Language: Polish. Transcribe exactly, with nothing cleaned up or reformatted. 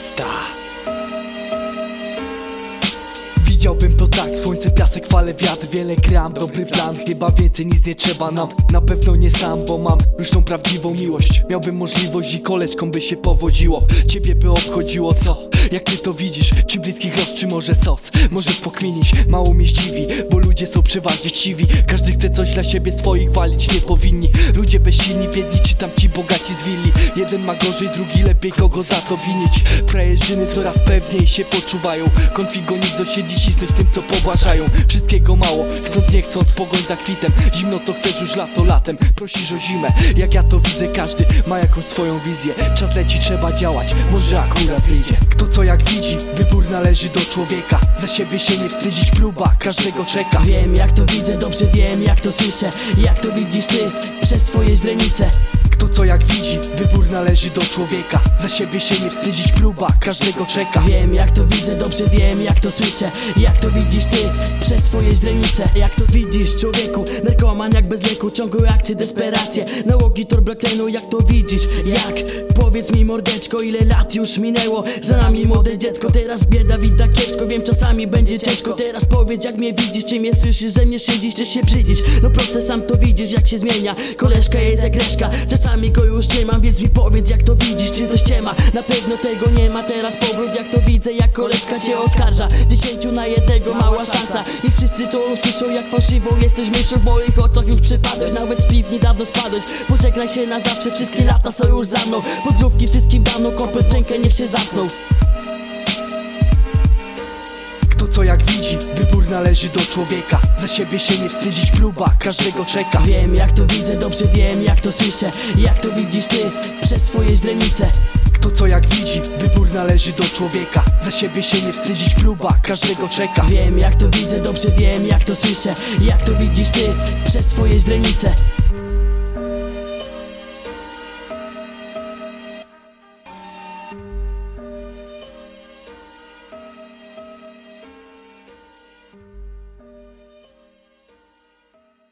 Rasta. Widziałbym to tak, słońce, piasek, fale, wiatr. Wiele gram, dobry plan, chyba więcej nic nie trzeba nam. Na pewno nie sam, bo mam już tą prawdziwą miłość. Miałbym możliwość i koleżką by się powodziło. Ciebie by obchodziło co? Jak ty to widzisz? Czy bliski grosz, czy może sos? Możesz pokminić, mało mnie zdziwi, bo ludzie są przeważnie chciwi. Każdy chce coś dla siebie, swoich walić nie powinni. Ludzie bezsilni, biedni, czy tam ci bogaci z willi. Jeden ma gorzej, drugi lepiej, kogo za to winić? Frajerzyny coraz pewniej się poczuwają. Konfigonić osiedli, cisnąć tym co pobłaszają. Wszystkiego mało, chcąc nie chcąc, pogoń za kwitem. Zimno to chcesz już lato latem, prosisz o zimę. Jak ja to widzę, każdy ma jakąś swoją wizję. Czas leci, trzeba działać, może akurat wyjdzie. Kto co jak widzi, wybór należy do człowieka. Za siebie się nie wstydzić, próba każdego czeka. Wiem jak to widzę, dobrze wiem jak to słyszę. Jak to widzisz ty, przez swoje źrenice. Kto co jak widzi, wybór należy do człowieka. Za siebie się nie wstydzić, próba każdego czeka. Wiem jak to widzę, dobrze wiem jak to słyszę. Jak to widzisz ty, przez swoje źrenice. Jak to widzisz człowieku, narkoman jak bez leku. Ciągłe akcje, desperacje, nałogi tor Blacklenu. Jak to widzisz, jak? Powiedz mi mordeczko, ile lat już minęło. Za nami młode dziecko, teraz bieda widać kiepsko. Wiem czasami będzie ciężko. Teraz powiedz jak mnie widzisz, czy mnie słyszysz, że mnie szydzisz, czy się brzydzisz. No proste, sam to widzisz jak się zmienia. Koleżka jest jak reszka, czasami go już nie mam, więc mi powiedz jak to widzisz, czy to ściema. Na pewno tego nie ma, teraz powrót jak to widzę. Jak koleżka cię oskarża, dziesięciu na jednego mała szansa. I wszyscy to usłyszą jak fałszywo jesteś myszą. W moich oczach już przypadłeś, nawet z piwni dawno spadłeś. Pożegnaj się na zawsze, wszystkie lata są już za mną. Pozdrówki wszystkim dawno, kąpę w rękę niech się zamkną. Kto co jak widzi, wybór należy do człowieka. Za siebie się nie wstydzić, próba każdego czeka. Wiem jak to widzę, dobrze wiem jak to słyszę. Jak to widzisz ty, przez swoje źrenice. Kto co jak widzi, wybór należy do człowieka. Za siebie się nie wstydzić, próba każdego czeka. Wiem jak to widzę, dobrze wiem jak to słyszę. Jak to widzisz ty, przez swoje źrenice.